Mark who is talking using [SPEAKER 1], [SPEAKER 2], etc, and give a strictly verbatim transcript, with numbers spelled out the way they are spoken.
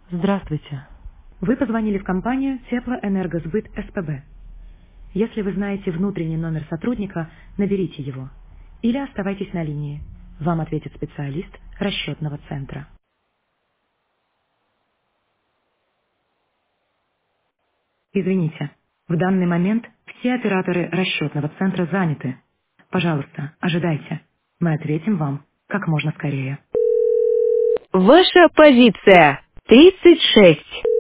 [SPEAKER 1] Здравствуйте. Вы позвонили в компанию Теплоэнергосбыт СПБ. Если вы знаете внутренний номер сотрудника, наберите его. Или оставайтесь на линии. Вам ответит специалист расчетного центра. Извините, в данный момент все операторы расчетного центра заняты. Пожалуйста, ожидайте. Мы ответим вам как можно скорее.
[SPEAKER 2] Ваша позиция тридцать шесть.